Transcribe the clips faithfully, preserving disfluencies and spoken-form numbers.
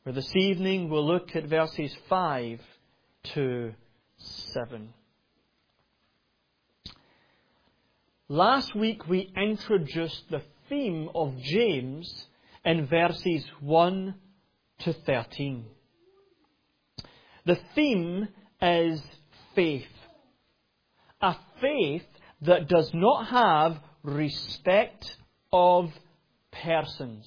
where this evening we'll look at verses five to seven. Last week we introduced the theme of James in verses one to thirteen. The theme is faith. A faith that does not have respect of persons.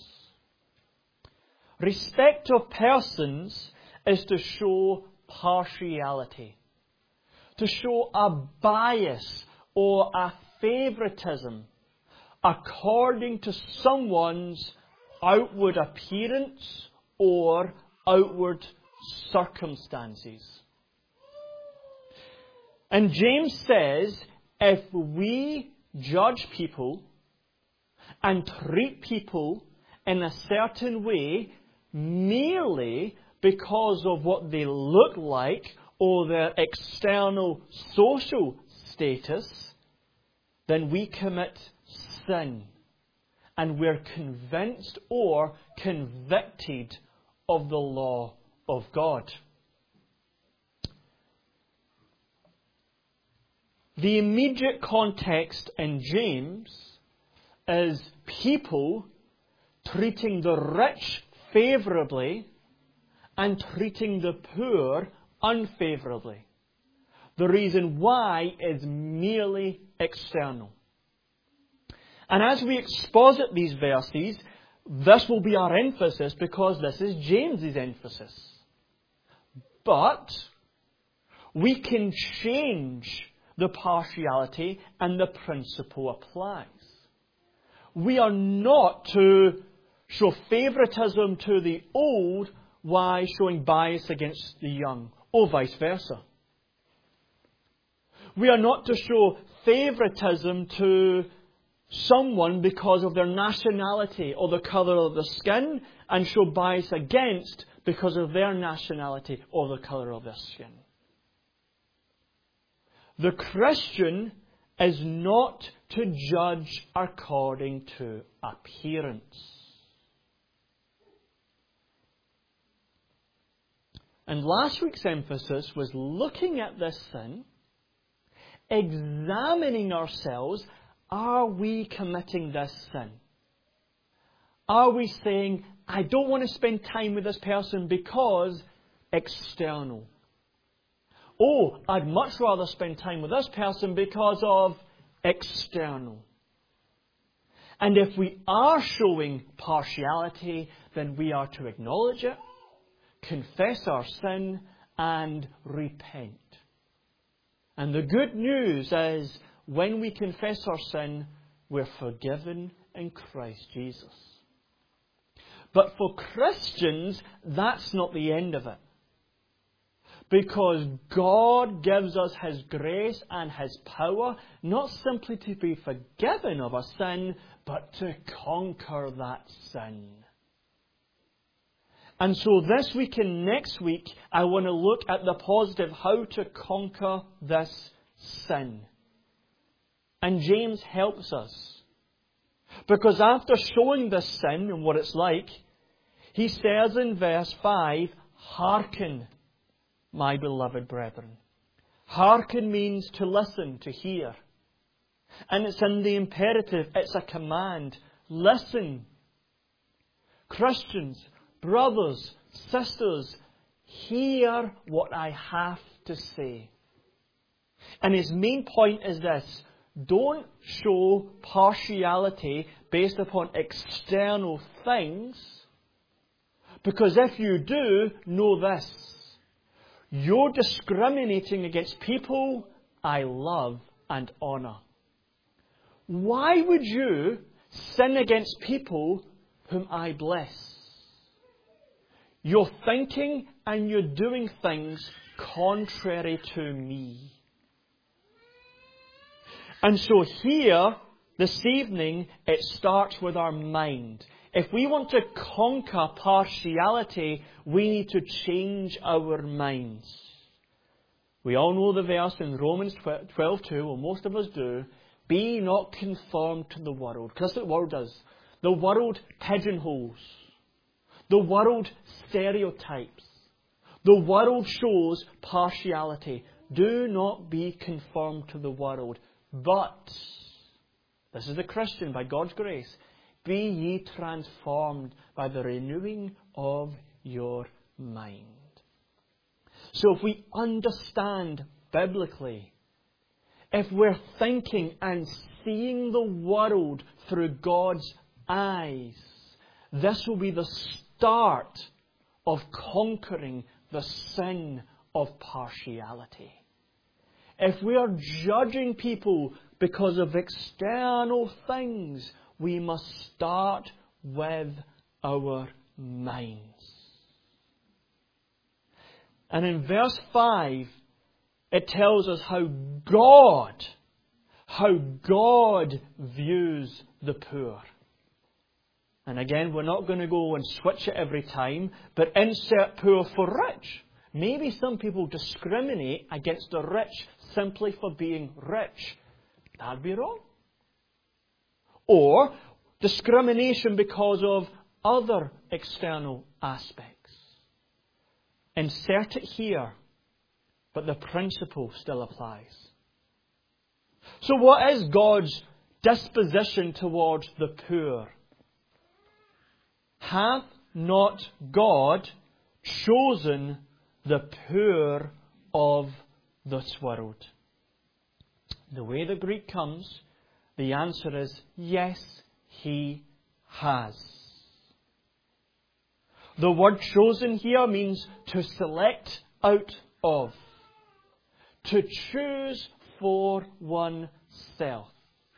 Respect of persons is to show partiality, to show a bias or a favoritism according to someone's outward appearance or outward circumstances. And James says, if we judge people and treat people in a certain way merely because of what they look like or their external social status, then we commit sin. And we're convinced or convicted of the law of God. The immediate context in James is people treating the rich favourably and treating the poor unfavourably. The reason why is merely external. And as we exposit these verses, this will be our emphasis because this is James's emphasis. But we can change the partiality and the principle applies. We are not to show favouritism to the old while showing bias against the young, or vice versa. We are not to show favouritism to someone because of their nationality or the colour of the skin, and show bias against because of their nationality or the colour of their skin. The Christian is not to judge according to appearance. And last week's emphasis was looking at this sin, examining ourselves. Are we committing this sin? Are we saying, I don't want to spend time with this person because external? Oh, I'd much rather spend time with this person because of external. And if we are showing partiality, then we are to acknowledge it, confess our sin, and repent. And the good news is, when we confess our sin, we're forgiven in Christ Jesus. But for Christians, that's not the end of it. Because God gives us His grace and His power, not simply to be forgiven of a sin, but to conquer that sin. And so this week and next week, I want to look at the positive, how to conquer this sin. And James helps us. Because after showing this sin and what it's like, he says in verse five, hearken, my beloved brethren. Hearken means to listen, to hear. And it's in the imperative, it's a command. Listen. Christians, brothers, sisters, hear what I have to say. And his main point is this: don't show partiality based upon external things, because if you do, know this: you're discriminating against people I love and honour. Why would you sin against people whom I bless? You're thinking and you're doing things contrary to me. And so here, this evening, it starts with our mind. If we want to conquer partiality, we need to change our minds. We all know the verse in Romans twelve two, well, most of us do. Be not conformed to the world. Because that's what the world does. The world pigeonholes. The world stereotypes. The world shows partiality. Do not be conformed to the world, but, this is the Christian by God's grace, be ye transformed by the renewing of your mind. So if we understand biblically, if we're thinking and seeing the world through God's eyes, this will be the start of conquering the sin of partiality. If we are judging people because of external things, we must start with our minds. And in verse five, it tells us how God, how God views the poor. And again, we're not going to go and switch it every time, but insert poor for rich. Maybe some people discriminate against the rich simply for being rich. That'd be wrong. Or discrimination because of other external aspects. Insert it here, but the principle still applies. So what is God's disposition towards the poor? Hath not God chosen the poor of this world? The way the Greek comes, the answer is yes, He has. The word chosen here means to select out of, to choose for oneself.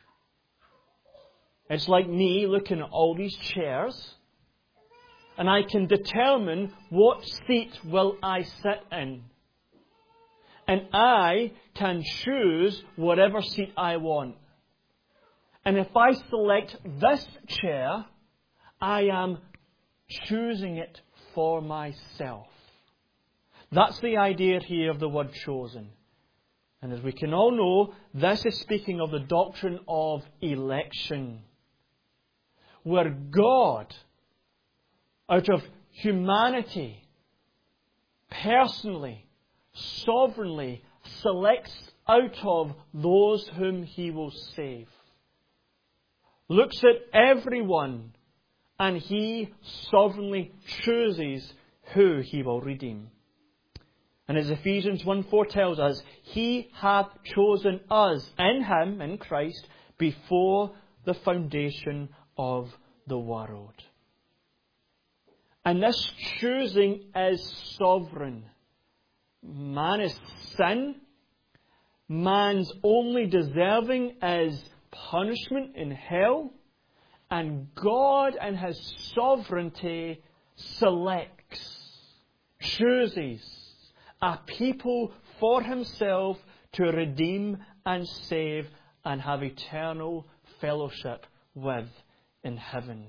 It's like me looking at all these chairs, and I can determine what seat will I sit in. And I can choose whatever seat I want. And if I select this chair, I am choosing it for myself. That's the idea here of the word chosen. And as we can all know, this is speaking of the doctrine of election, where God, out of humanity, personally, sovereignly selects out of those whom He will save. Looks at everyone, and He sovereignly chooses who He will redeem. And as Ephesians one four tells us, He hath chosen us in Him, in Christ, before the foundation of the world. And this choosing is sovereign. Man is sin. Man's only deserving is punishment in hell. And God in His sovereignty selects, chooses a people for Himself to redeem and save and have eternal fellowship with in heaven.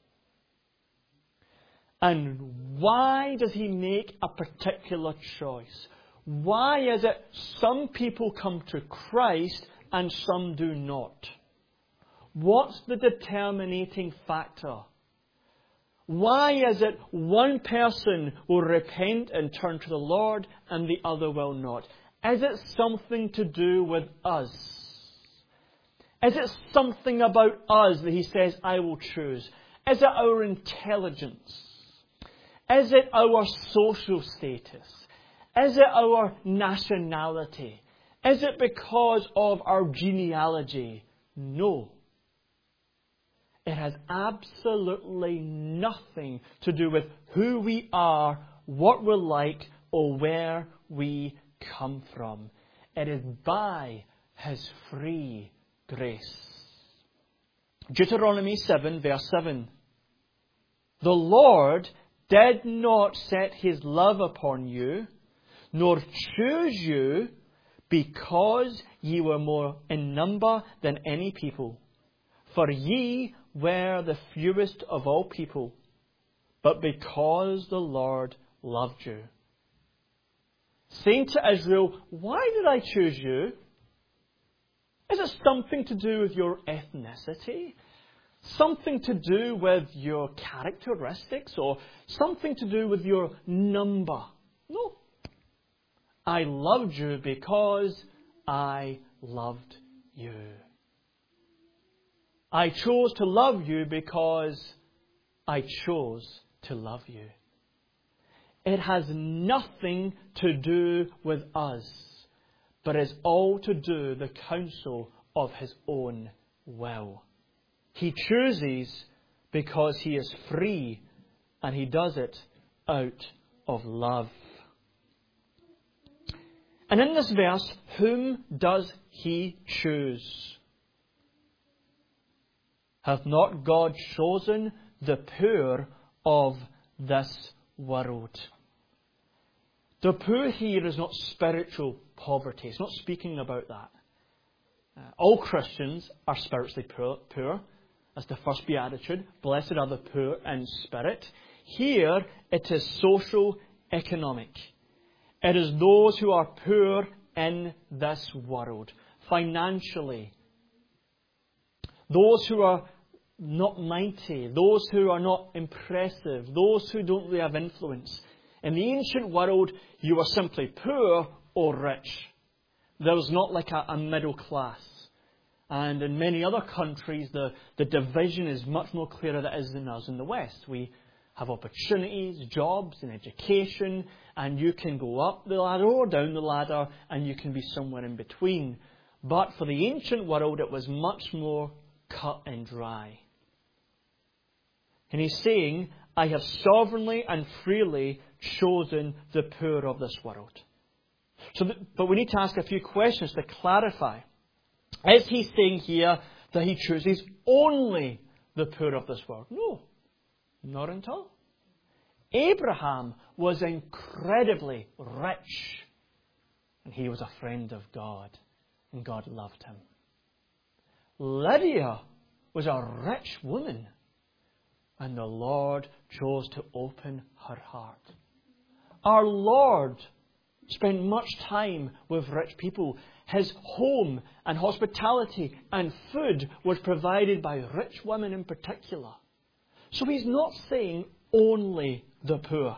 And why does He make a particular choice? Why is it some people come to Christ and some do not? What's the determining factor? Why is it one person will repent and turn to the Lord and the other will not? Is it something to do with us? Is it something about us that He says, I will choose? Is it our intelligence? Is it our social status? Is it our nationality? Is it because of our genealogy? No. It has absolutely nothing to do with who we are, what we're like, or where we come from. It is by His free grace. Deuteronomy seven, verse seven. The Lord did not set His love upon you, nor choose you, because ye were more in number than any people. For ye were the fewest of all people, but because the Lord loved you. Saying to Israel, why did I choose you? Is it something to do with your ethnicity? something to do with your characteristics or something to do with your number. No. I loved you because I loved you. I chose to love you because I chose to love you. It has nothing to do with us, but is all to do the counsel of His own will. He chooses because He is free, and He does it out of love. And in this verse, whom does He choose? Hath not God chosen the poor of this world? The poor here is not spiritual poverty. It's not speaking about that. Uh, all Christians are spiritually poor, poor. That's the first beatitude. Blessed are the poor in spirit. Here it is social economic. It is those who are poor in this world, financially. Those who are not mighty, those who are not impressive, those who don't really have influence. In the ancient world, you were simply poor or rich. There was not like a, a middle class. And in many other countries, the, the division is much more clearer than it is in us in the West. We have opportunities, jobs and education, and you can go up the ladder or down the ladder, and you can be somewhere in between. But for the ancient world, it was much more cut and dry. And He's saying, I have sovereignly and freely chosen the poor of this world. So, th- but we need to ask a few questions to clarify. Is He saying here that He chooses only the poor of this world? No, not at all. Abraham was incredibly rich, and he was a friend of God, and God loved him. Lydia was a rich woman, and the Lord chose to open her heart. Our Lord spent much time with rich people. His home and hospitality and food was provided by rich women in particular. So He's not saying only the poor.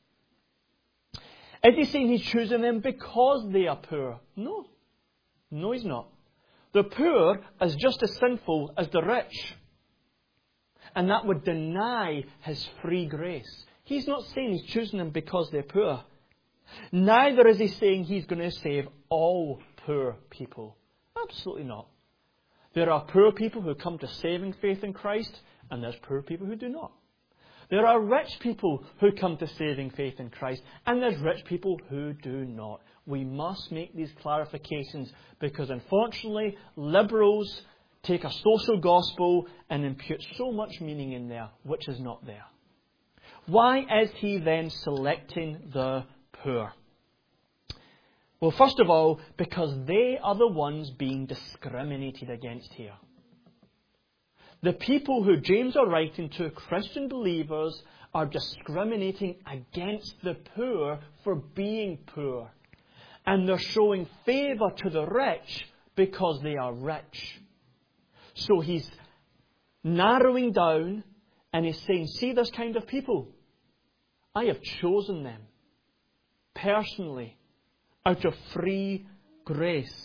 Is He saying He's choosing them because they are poor? No. No, He's not. The poor is just as sinful as the rich. And that would deny His free grace. He's not saying He's choosing them because they're poor. Neither is He saying He's going to save all poor people. Absolutely not. There are poor people who come to saving faith in Christ, and there's poor people who do not. There are rich people who come to saving faith in Christ, and there's rich people who do not. We must make these clarifications because, unfortunately, liberals take a social gospel and impute so much meaning in there which is not there. Why is He then selecting the poor? Well, first of all, because they are the ones being discriminated against here. The people who James are writing to, Christian believers, are discriminating against the poor for being poor. And they're showing favour to the rich because they are rich. So He's narrowing down and He's saying, see this kind of people? I have chosen them personally out of free grace.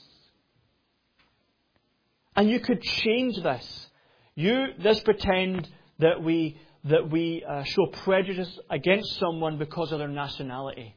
And you could change this. You, let's pretend that we that we uh, show prejudice against someone because of their nationality.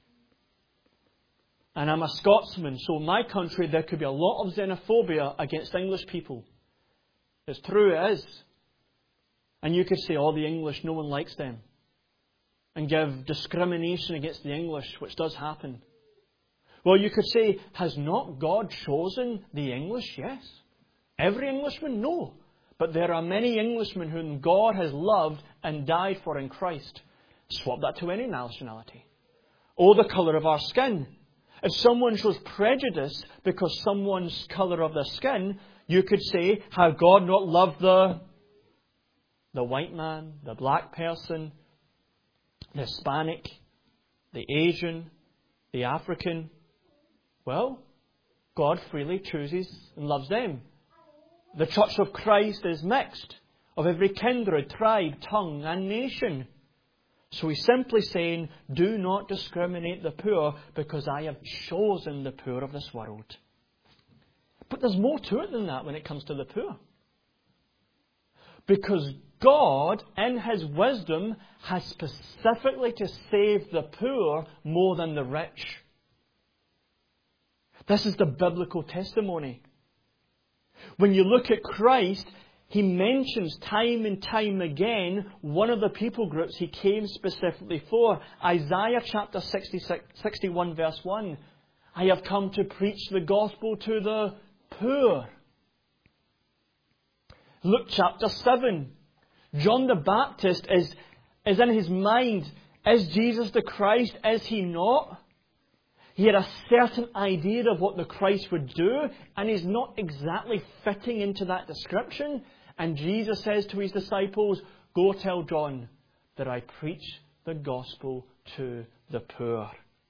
And I'm a Scotsman, so in my country there could be a lot of xenophobia against English people. It's true, it is. And you could say, oh, the English, no one likes them. And give discrimination against the English, which does happen. Well, you could say, has not God chosen the English? Yes. Every Englishman? No. But there are many Englishmen whom God has loved and died for in Christ. Swap that to any nationality. Or the colour of our skin. If someone shows prejudice because someone's colour of their skin, you could say, have God not loved the, the white man, the black person, the Hispanic, the Asian, the African? Well, God freely chooses and loves them. The church of Christ is mixed, of every kindred, tribe, tongue and nation. So he's simply saying, do not discriminate the poor, because I have chosen the poor of this world. But there's more to it than that when it comes to the poor. Because God, in His wisdom, has specifically to save the poor more than the rich. This is the biblical testimony. When you look at Christ, He mentions time and time again one of the people groups He came specifically for. Isaiah chapter sixty-six, sixty-one verse one. I have come to preach the gospel to the poor. Luke chapter seven. John the Baptist is, is in his mind. Is Jesus the Christ? Is He not? He had a certain idea of what the Christ would do, and he's not exactly fitting into that description. And Jesus says to His disciples, go tell John that I preach the gospel to the poor.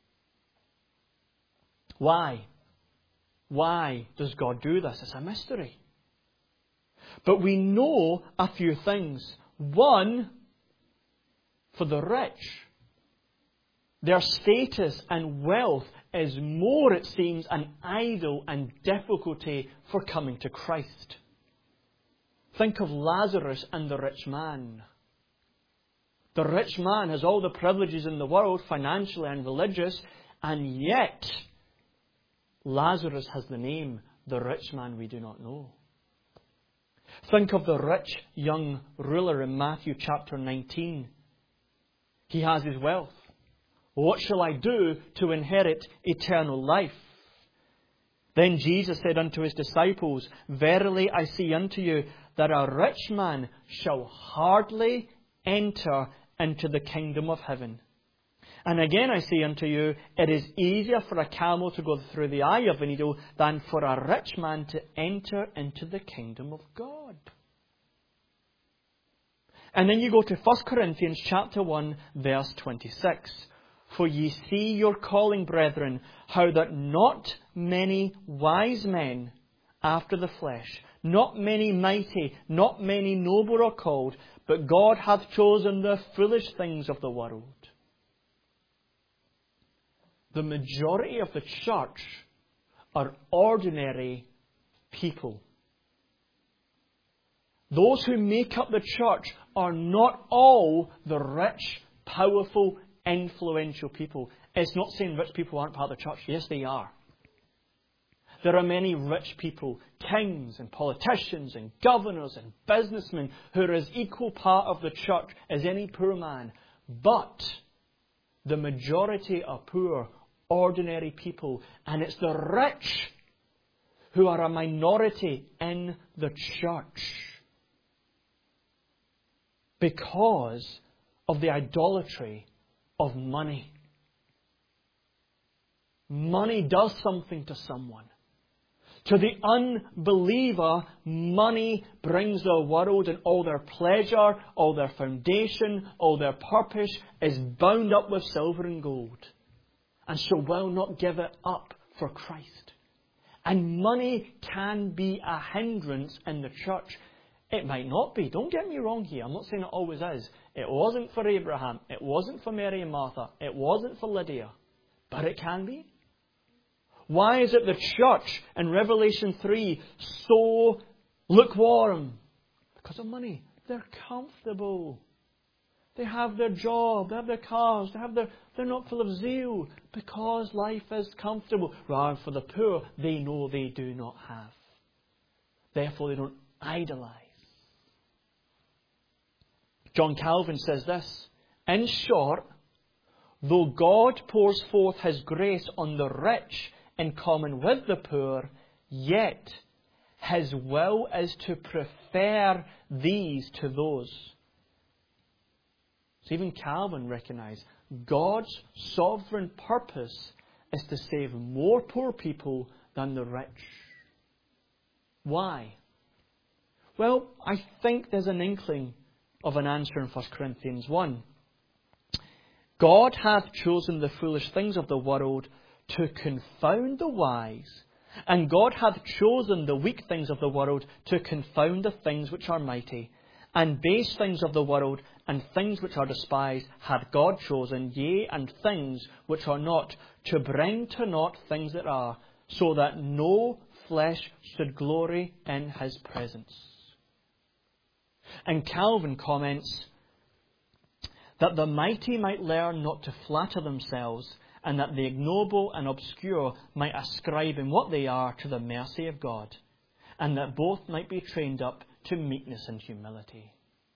Why? Why does God do this? It's a mystery. But we know a few things. One, for the rich, their status and wealth is more, it seems, an idol and difficulty for coming to Christ. Think of Lazarus and the rich man. The rich man has all the privileges in the world, financially and religious, and yet Lazarus has the name, the rich man we do not know. Think of the rich young ruler in Matthew chapter nineteen. He has his wealth. What shall I do to inherit eternal life? Then Jesus said unto His disciples, verily I say unto you, that a rich man shall hardly enter into the kingdom of heaven. And again I say unto you, it is easier for a camel to go through the eye of a needle than for a rich man to enter into the kingdom of God. And then you go to First Corinthians chapter one, verse twenty-six. For ye see your calling, brethren, how that not many wise men after the flesh, not many mighty, not many noble are called, but God hath chosen the foolish things of the world. The majority of the church are ordinary people. Those who make up the church are not all the rich, powerful, influential people. It's not saying rich people aren't part of the church. Yes, they are. There are many rich people, kings and politicians and governors and businessmen who are as equal part of the church as any poor man. But the majority are poor, ordinary people. And it's the rich who are a minority in the church because of the idolatry of money. Money does something to someone. To the unbeliever, money brings their world, and all their pleasure, all their foundation, all their purpose is bound up with silver and gold. And so will not give it up for Christ. And money can be a hindrance in the church. It might not be. Don't get me wrong here. I'm not saying it always is. It wasn't for Abraham. It wasn't for Mary and Martha. It wasn't for Lydia. But it can be. Why is it the church in Revelation three so lukewarm? Because of money. They're comfortable. They have their job. They have their cars. They have their, they're not full of zeal. Because life is comfortable. Rather, for the poor, they know they do not have. Therefore, they don't idolize. John Calvin says this. In short, though God pours forth His grace on the rich in common with the poor, yet His will is to prefer these to those. So even Calvin recognized God's sovereign purpose is to save more poor people than the rich. Why? Well, I think there's an inkling of an answer in First Corinthians one. God hath chosen the foolish things of the world to confound the wise, And God hath chosen the weak things of the world to confound the things which are mighty. And base things of the world and things which are despised hath God chosen, yea, and things which are not, to bring to naught things that are, so that no flesh should glory in his presence. And Calvin comments that the mighty might learn not to flatter themselves, and that the ignoble and obscure might ascribe in what they are to the mercy of God, and that both might be trained up to meekness and humility.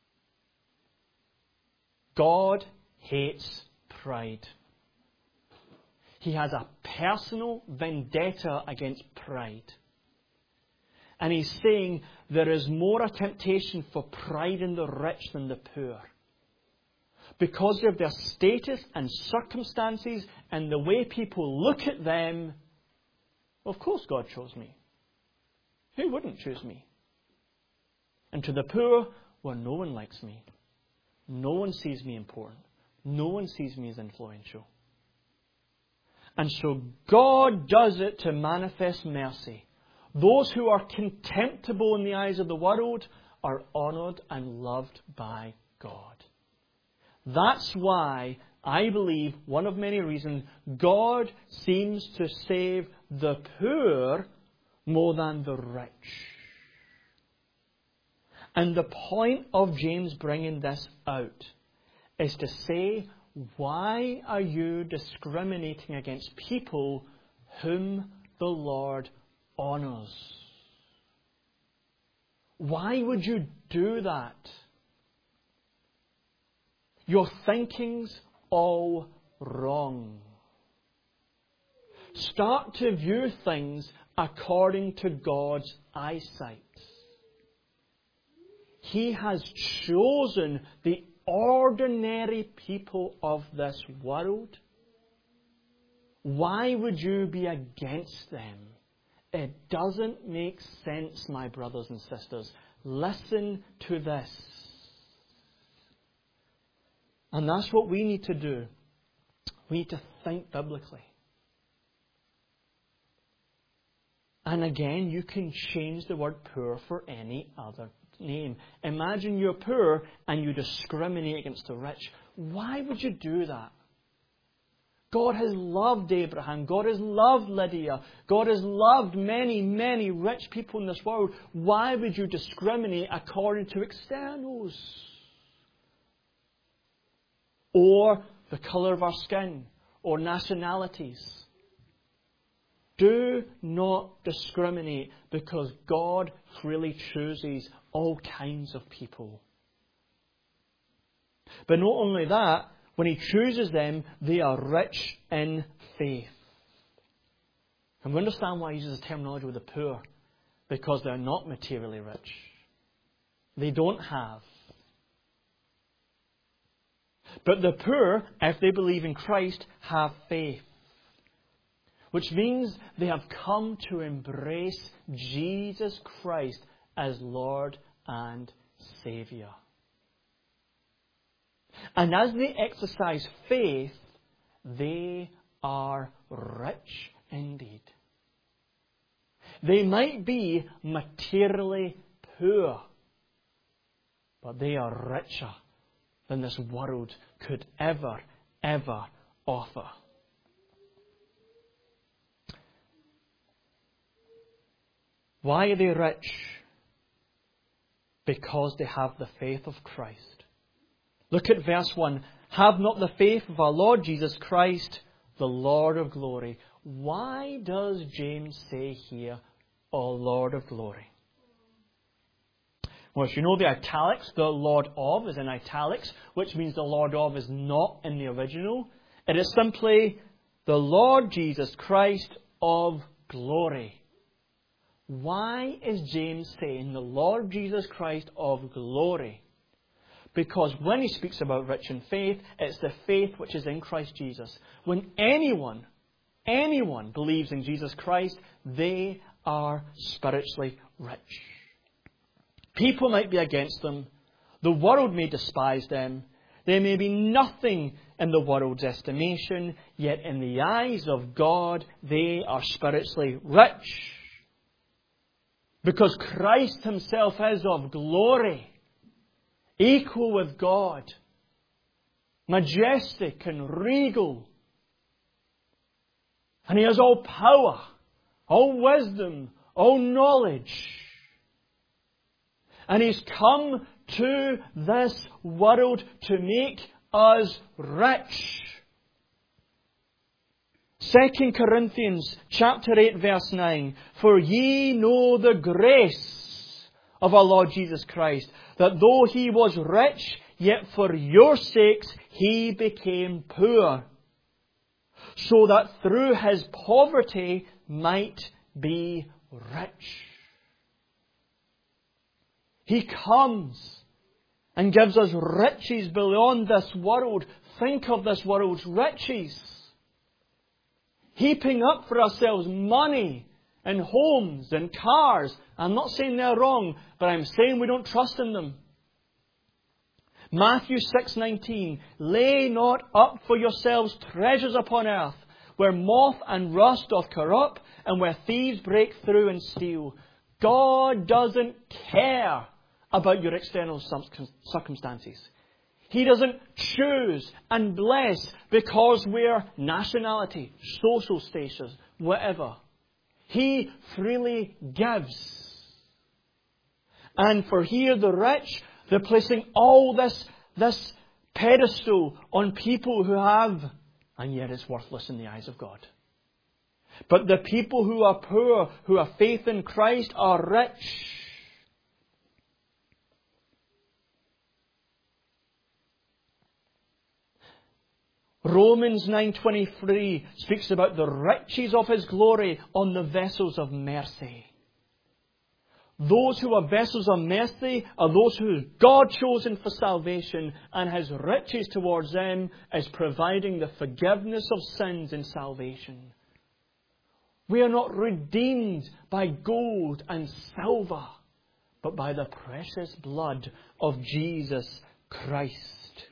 God hates pride. He has a personal vendetta against pride. And he's saying there is more a temptation for pride in the rich than the poor. Because of their status and circumstances and the way people look at them, of course God chose me. Who wouldn't choose me? And to the poor, well, no one likes me. No one sees me important. No one sees me as influential. And so God does it to manifest mercy. Those who are contemptible in the eyes of the world are honoured and loved by God. That's why I believe, one of many reasons, God seems to save the poor more than the rich. And the point of James bringing this out is to say, why are you discriminating against people whom the Lord honours? Why would you do that? Your thinking's all wrong. Start to view things according to God's eyesight. He has chosen the ordinary people of this world. Why would you be against them? It doesn't make sense, my brothers and sisters. Listen to this. And that's what we need to do. We need to think biblically. And again, you can change the word poor for any other name. Imagine you're poor and you discriminate against the rich. Why would you do that? God has loved Abraham. God has loved Lydia. God has loved many, many rich people in this world. Why would you discriminate according to externals? Or the colour of our skin, or nationalities. Do not discriminate, because God freely chooses all kinds of people. But not only that, when He chooses them, they are rich in faith. And we understand why He uses the terminology with the poor, because they're not materially rich. They don't have. But the poor, if they believe in Christ, have faith. Which means they have come to embrace Jesus Christ as Lord and Saviour. And as they exercise faith, they are rich indeed. They might be materially poor, but they are richer than this world could ever, ever offer. Why are they rich? Because they have the faith of Christ. Look at verse one. Have not the faith of our Lord Jesus Christ, the Lord of glory. Why does James say here, O Lord of glory? Well, as you know, the italics, the Lord of is in italics, which means the Lord of is not in the original. It is simply the Lord Jesus Christ of glory. Why is James saying the Lord Jesus Christ of glory? Because when he speaks about rich in faith, it's the faith which is in Christ Jesus. When anyone, anyone believes in Jesus Christ, they are spiritually rich. People might be against them. The world may despise them. They may be nothing in the world's estimation, yet in the eyes of God they are spiritually rich. Because Christ himself is of glory, equal with God, majestic and regal. And he has all power, all wisdom, all knowledge. And he's come to this world to make us rich. Second Corinthians chapter eight verse nine. For ye know the grace of our Lord Jesus Christ, that though he was rich, yet for your sakes he became poor, so that through his poverty might be rich. He comes and gives us riches beyond this world. Think of this world's riches. Heaping up for ourselves money and homes and cars. I'm not saying they're wrong, but I'm saying we don't trust in them. Matthew six nineteen. Lay not up for yourselves treasures upon earth, where moth and rust doth corrupt, and where thieves break through and steal. God doesn't care about your external circumstances. He doesn't choose and bless because we're nationality, social status, whatever. He freely gives. And for here the rich, they're placing all this, this pedestal on people who have, and yet it's worthless in the eyes of God. But the people who are poor, who have faith in Christ, are rich. Romans nine twenty-three speaks about the riches of His glory on the vessels of mercy. Those who are vessels of mercy are those who God chosen for salvation, and His riches towards them is providing the forgiveness of sins and salvation. We are not redeemed by gold and silver, but by the precious blood of Jesus Christ.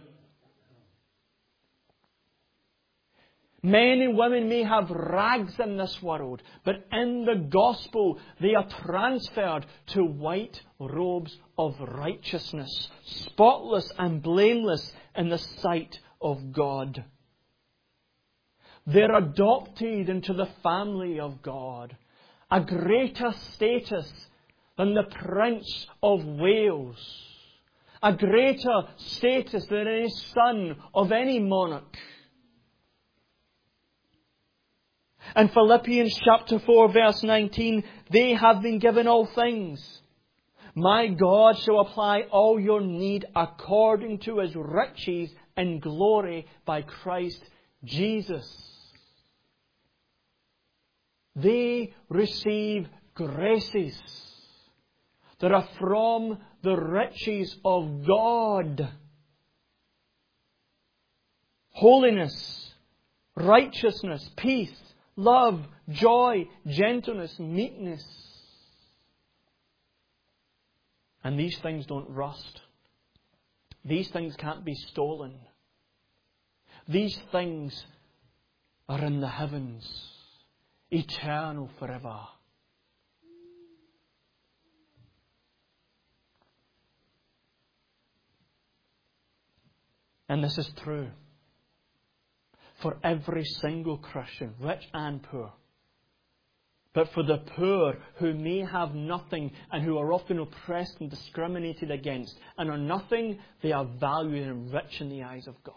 Men and women may have rags in this world, but in the gospel they are transferred to white robes of righteousness, spotless and blameless in the sight of God. They're adopted into the family of God, a greater status than the Prince of Wales, a greater status than any son of any monarch. In Philippians chapter four verse nineteen, they have been given all things. My God shall apply all your need according to His riches in glory by Christ Jesus. They receive graces that are from the riches of God. Holiness, righteousness, peace, love, joy, gentleness, meekness. And these things don't rust. These things can't be stolen. These things are in the heavens, eternal forever. And this is true for every single Christian, rich and poor. But for the poor who may have nothing and who are often oppressed and discriminated against and are nothing, they are valued and rich in the eyes of God.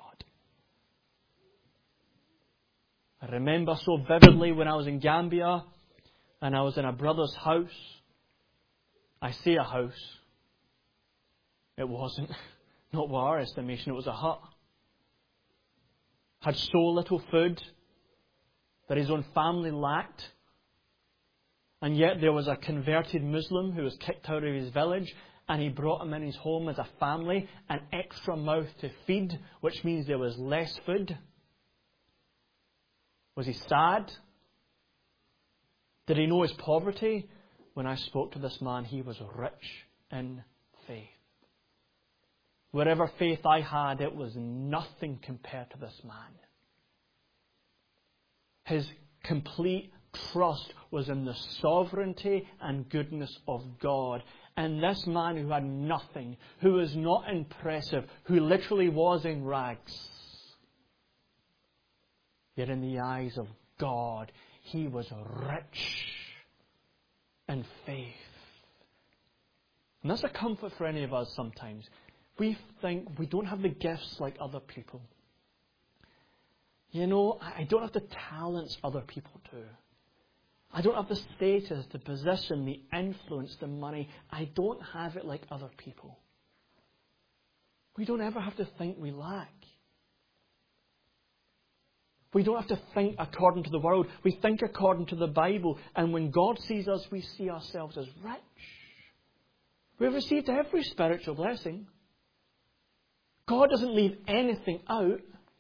I remember so vividly when I was in Gambia and I was in a brother's house. I say a house. It wasn't. Not by our estimation, it was a hut. Had so little food that his own family lacked. And yet there was a converted Muslim who was kicked out of his village, and he brought him in his home as a family, an extra mouth to feed, which means there was less food. Was he sad? Did he know his poverty? When I spoke to this man, he was rich in faith. Whatever faith I had, it was nothing compared to this man. His complete trust was in the sovereignty and goodness of God. And this man who had nothing, who was not impressive, who literally was in rags, yet in the eyes of God, he was rich in faith. And that's a comfort for any of us sometimes. We think we don't have the gifts like other people. You know, I don't have the talents other people do. I don't have the status, the position, the influence, the money. I don't have it like other people. We don't ever have to think we lack. We don't have to think according to the world. We think according to the Bible. And when God sees us, we see ourselves as rich. We've received every spiritual blessing. God doesn't leave anything out.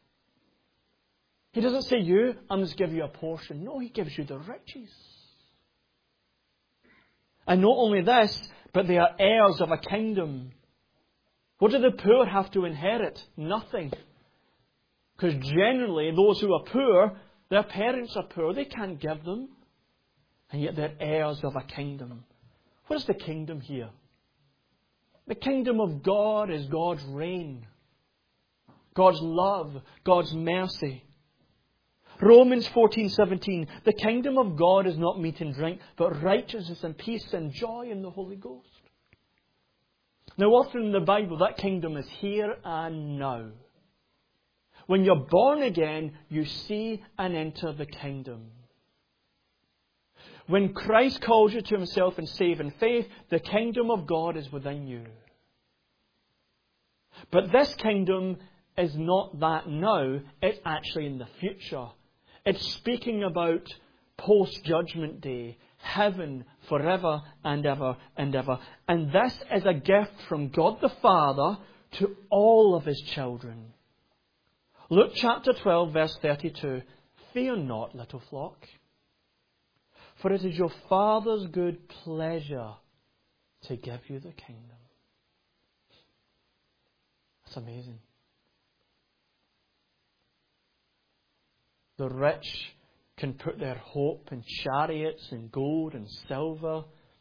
He doesn't say, you, I'm just give you a portion. No, He gives you the riches. And not only this, but they are heirs of a kingdom. What do the poor have to inherit? Nothing. Because generally, those who are poor, their parents are poor. They can't give them. And yet they're heirs of a kingdom. What is the kingdom here? The kingdom of God is God's reign. God's love. God's mercy. Romans fourteen seventeen. The kingdom of God is not meat and drink, but righteousness and peace and joy in the Holy Ghost. Now often in the Bible, that kingdom is here and now. When you're born again, you see and enter the kingdom. When Christ calls you to Himself in saving faith, the kingdom of God is within you. But this kingdom is not that now, it's actually in the future. It's speaking about post-judgment day, heaven forever and ever and ever. And this is a gift from God the Father to all of His children. Luke chapter twelve, verse thirty-two. Fear not, little flock, for it is your Father's good pleasure to give you the kingdom. That's amazing. The rich can put their hope in chariots and gold and silver.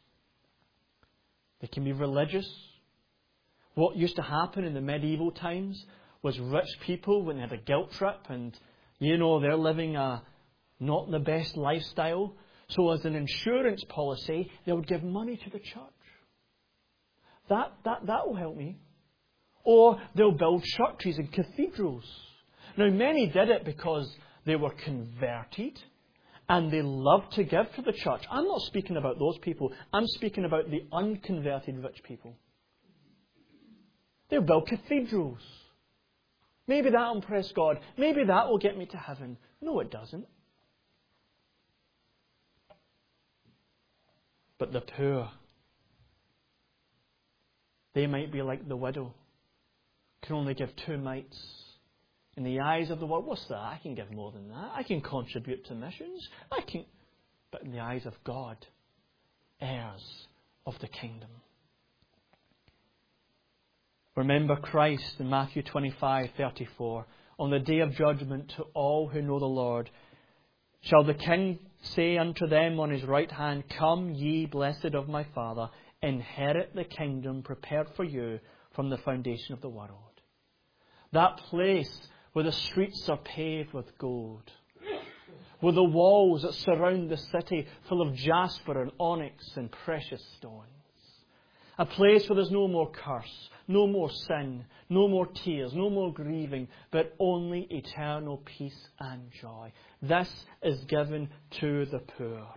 They can be religious. What used to happen in the medieval times was rich people, when they had a guilt trip and, you know, they're living a not the best lifestyle. So as an insurance policy, they would give money to the church. That, that, that will help me. Or they'll build churches and cathedrals. Now, many did it because they were converted and they loved to give to the church. I'm not speaking about those people. I'm speaking about the unconverted rich people. They'll build cathedrals. Maybe that will impress God. Maybe that will get me to heaven. No, it doesn't. But the poor, they might be like the widow. Can only give two mites. In the eyes of the world, what's that? I can give more than that. I can contribute to missions. I can. But in the eyes of God, heirs of the kingdom. Remember Christ in Matthew twenty-five thirty-four. On the day of judgment, to all who know the Lord, shall the King say unto them on His right hand, Come, ye blessed of my Father, inherit the kingdom prepared for you from the foundation of the world. That place where the streets are paved with gold, where the walls that surround the city full of jasper and onyx and precious stones. A place where there's no more curse, no more sin, no more tears, no more grieving, but only eternal peace and joy. This is given to the poor.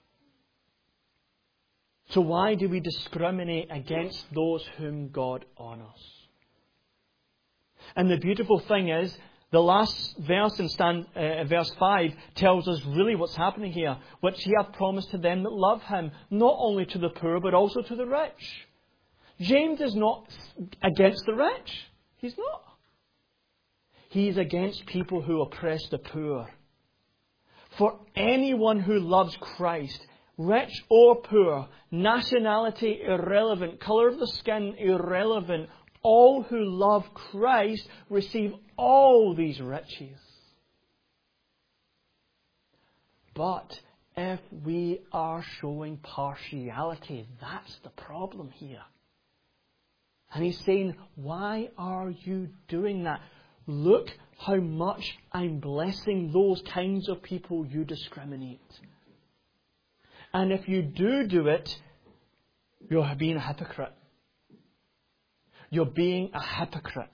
So why do we discriminate against those whom God honours? And the beautiful thing is, the last verse in stand, uh, verse five tells us really what's happening here. Which He hath promised to them that love Him, not only to the poor, but also to the rich. James is not against the rich. He's not. He's against people who oppress the poor. For anyone who loves Christ, rich or poor, nationality irrelevant, colour of the skin irrelevant, all who love Christ receive all these riches. But if we are showing partiality, that's the problem here. And he's saying, why are you doing that? Look how much I'm blessing those kinds of people you discriminate. And if you do do it, you're being a hypocrite. You're being a hypocrite.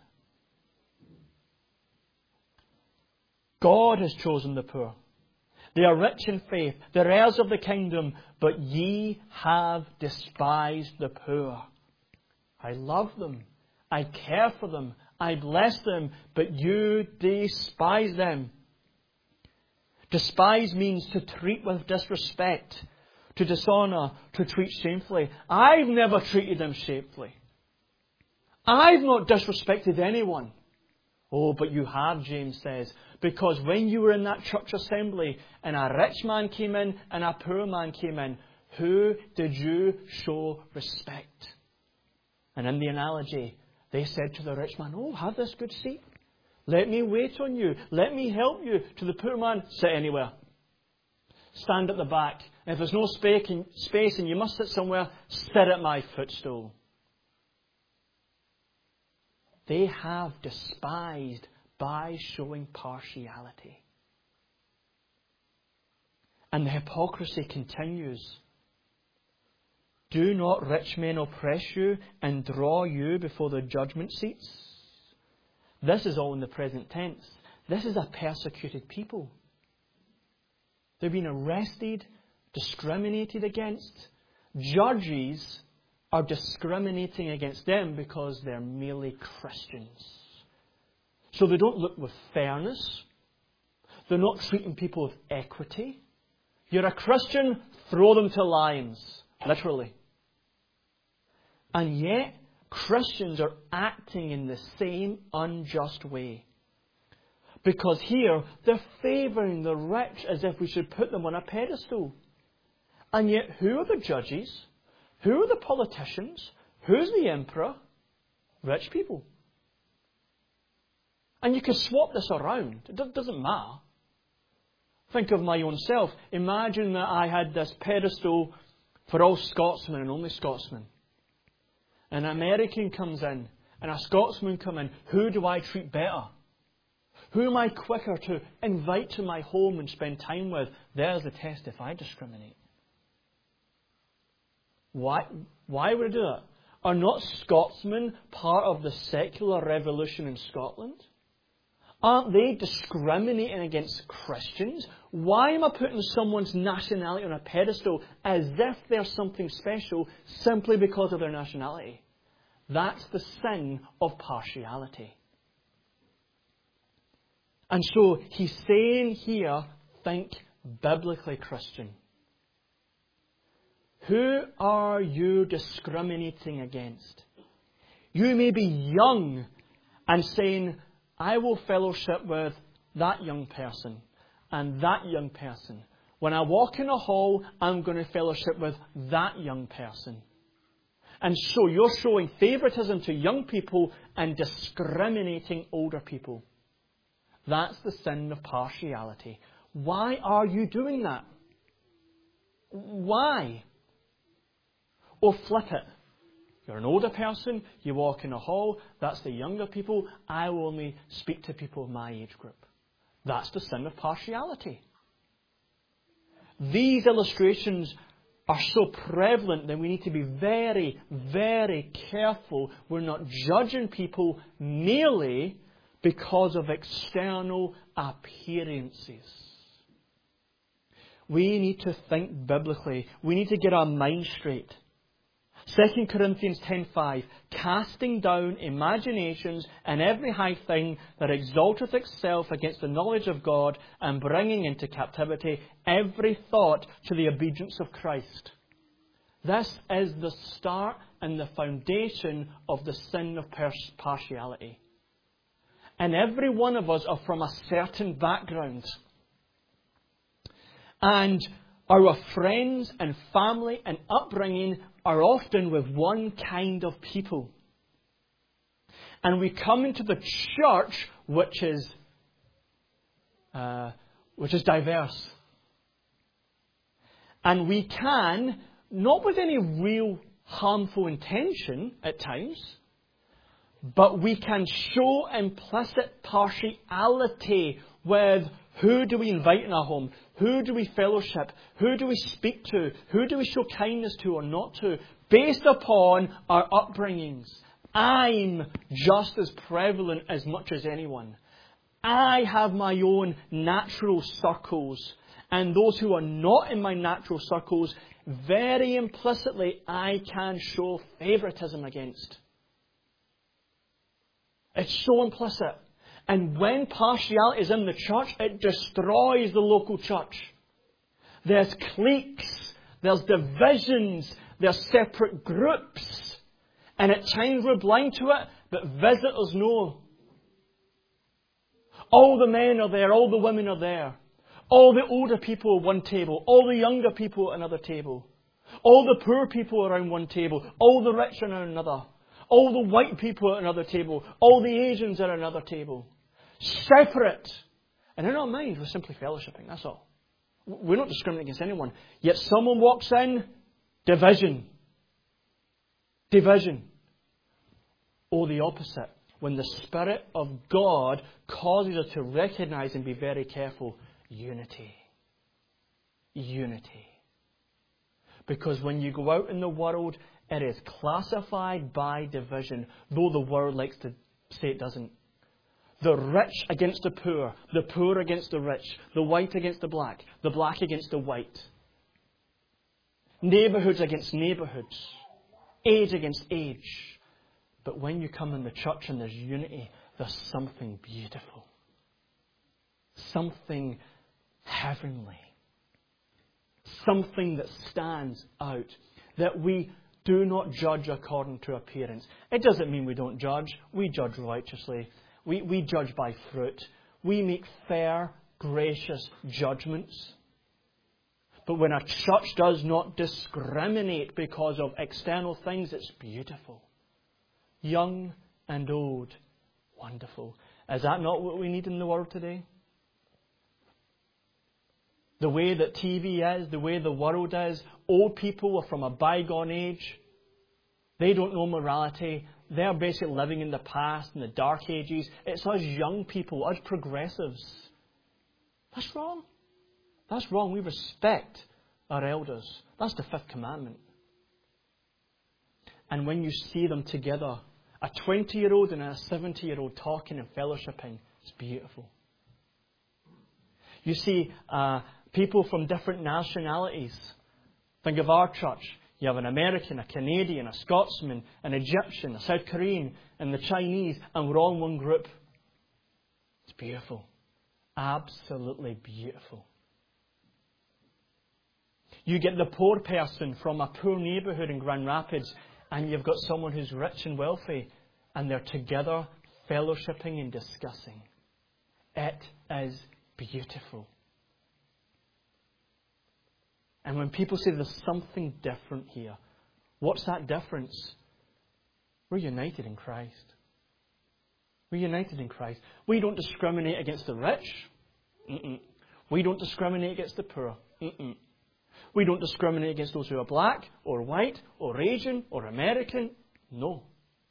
God has chosen the poor. They are rich in faith. They're heirs of the kingdom. But ye have despised the poor. I love them. I care for them. I bless them. But you despise them. Despise means to treat with disrespect, to dishonour, to treat shamefully. I've never treated them shamefully. I've not disrespected anyone. Oh, but you have, James says, because when you were in that church assembly and a rich man came in and a poor man came in, who did you show respect? And in the analogy, they said to the rich man, oh, have this good seat. Let me wait on you. Let me help you. To the poor man, sit anywhere. Stand at the back. If there's no space and you must sit somewhere, sit at my footstool. They have despised by showing partiality. And the hypocrisy continues. Do not rich men oppress you and draw you before the judgment seats? This is all in the present tense. This is a persecuted people. They've been arrested, discriminated against. Judges are discriminating against them because they're merely Christians. So they don't look with fairness. They're not treating people with equity. You're a Christian, throw them to lions. Literally. And yet, Christians are acting in the same unjust way. Because here, they're favouring the rich as if we should put them on a pedestal. And yet, who are the judges? Who are the politicians? Who's the emperor? Rich people. And you can swap this around. It doesn't matter. Think of my own self. Imagine that I had this pedestal for all Scotsmen and only Scotsmen. An American comes in and a Scotsman comes in. Who do I treat better? Who am I quicker to invite to my home and spend time with? There's the test if I discriminate. Why, why would I do that? Are not Scotsmen part of the secular revolution in Scotland? Aren't they discriminating against Christians? Why am I putting someone's nationality on a pedestal as if they're something special simply because of their nationality? That's the sin of partiality. And so he's saying here, think biblically, Christian. Who are you discriminating against? You may be young and saying, I will fellowship with that young person and that young person. When I walk in a hall, I'm going to fellowship with that young person. And so you're showing favoritism to young people and discriminating older people. That's the sin of partiality. Why are you doing that? Why? Or flip it. You're an older person, you walk in a hall, that's the younger people, I will only speak to people of my age group. That's the sin of partiality. These illustrations are so prevalent that we need to be very, very careful. We're not judging people merely because of external appearances. We need to think biblically. We need to get our mind straight. Second Corinthians ten five, casting down imaginations and every high thing that exalteth itself against the knowledge of God, and bringing into captivity every thought to the obedience of Christ. This is the start and the foundation of the sin of partiality. And every one of us are from a certain background. And our friends and family and upbringing are often with one kind of people. And we come into the church which is uh, which is diverse. And we can, not with any real harmful intention at times, but we can show implicit partiality with who do we invite in our home, who do we fellowship, who do we speak to, who do we show kindness to or not to, based upon our upbringings. I'm just as prevalent as much as anyone. I have my own natural circles, and those who are not in my natural circles, very implicitly, I can show favouritism against. It's so implicit. And when partiality is in the church, it destroys the local church. There's cliques, there's divisions, there's separate groups. And at times we're blind to it, but visitors know. All the men are there, all the women are there. All the older people at one table, all the younger people at another table. All the poor people around one table, all the rich around another. All the white people at another table, all the Asians at another table. Separate. And in our mind, we're simply fellowshipping, that's all. We're not discriminating against anyone. Yet someone walks in, division. Division. Or the opposite. When the Spirit of God causes us to recognize and be very careful, unity. Unity. Because when you go out in the world, it is classified by division, though the world likes to say it doesn't. The rich against the poor, the poor against the rich, the white against the black, the black against the white. Neighbourhoods against neighbourhoods. Age against age. But when you come in the church and there's unity, there's something beautiful. Something heavenly. Something that stands out. That we do not judge according to appearance. It doesn't mean we don't judge. We judge righteously. We, we judge by fruit. We make fair, gracious judgments. But when a church does not discriminate because of external things, it's beautiful. Young and old. Wonderful. Is that not what we need in the world today? The way that T V is, the way the world is, old people are from a bygone age. They don't know morality. They're basically living in the past, in the dark ages. It's us young people, us progressives. That's wrong. That's wrong. We respect our elders. That's the fifth commandment. And when you see them together, a twenty-year-old and a seventy-year-old talking and fellowshipping, it's beautiful. You see uh, people from different nationalities. Think of our church. You have an American, a Canadian, a Scotsman, an Egyptian, a South Korean, and the Chinese, and we're all in one group. It's beautiful. Absolutely beautiful. You get the poor person from a poor neighbourhood in Grand Rapids, and you've got someone who's rich and wealthy, and they're together fellowshipping and discussing. It is beautiful. And when people say there's something different here, what's that difference? We're united in Christ. We're united in Christ. We don't discriminate against the rich. Mm-mm. We don't discriminate against the poor. Mm-mm. We don't discriminate against those who are black or white or Asian or American. No.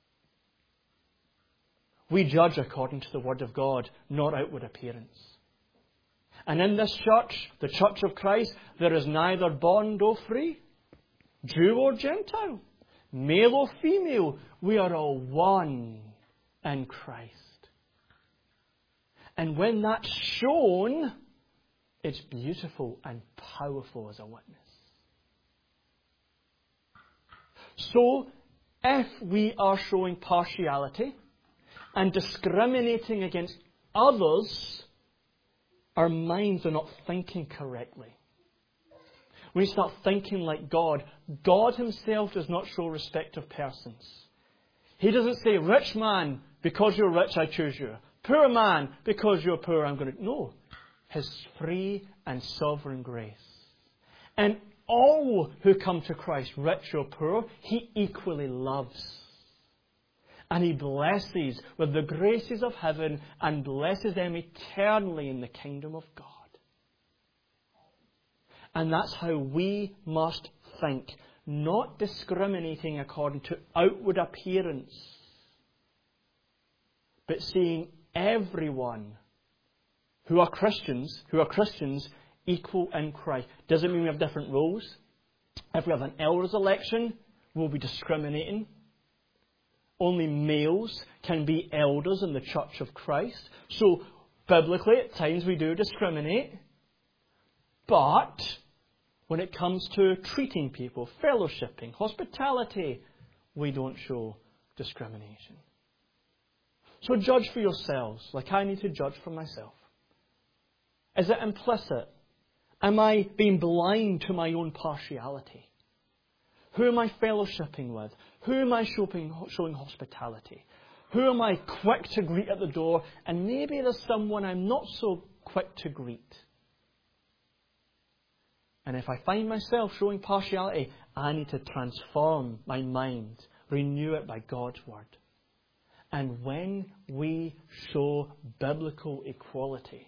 We judge according to the Word of God, not outward appearance. And in this church, the Church of Christ, there is neither bond or free, Jew or Gentile, male or female. We are all one in Christ. And when that's shown, it's beautiful and powerful as a witness. So, if we are showing partiality and discriminating against others, our minds are not thinking correctly. We start thinking like God. God Himself does not show respect of persons. He doesn't say, rich man, because you're rich, I choose you. Poor man, because you're poor, I'm going to... No. His free and sovereign grace. And all who come to Christ, rich or poor, He equally loves. And He blesses with the graces of heaven and blesses them eternally in the kingdom of God. And that's how we must think, not discriminating according to outward appearance, but seeing everyone who are Christians, who are Christians, equal in Christ. Doesn't mean we have different roles. If we have an elders election, we'll be discriminating. Only males can be elders in the Church of Christ. So, biblically, at times we do discriminate. But when it comes to treating people, fellowshipping, hospitality, we don't show discrimination. So judge for yourselves, like I need to judge for myself. Is it implicit? Am I being blind to my own partiality? Who am I fellowshipping with? Who am I showing, showing hospitality? Who am I quick to greet at the door? And maybe there's someone I'm not so quick to greet. And if I find myself showing partiality, I need to transform my mind, renew it by God's Word. And when we show biblical equality,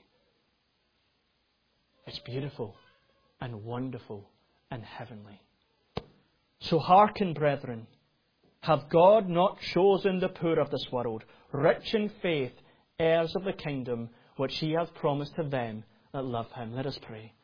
it's beautiful and wonderful and heavenly. So hearken, brethren, have God not chosen the poor of this world, rich in faith, heirs of the kingdom, which He hath promised to them that love Him? Let us pray.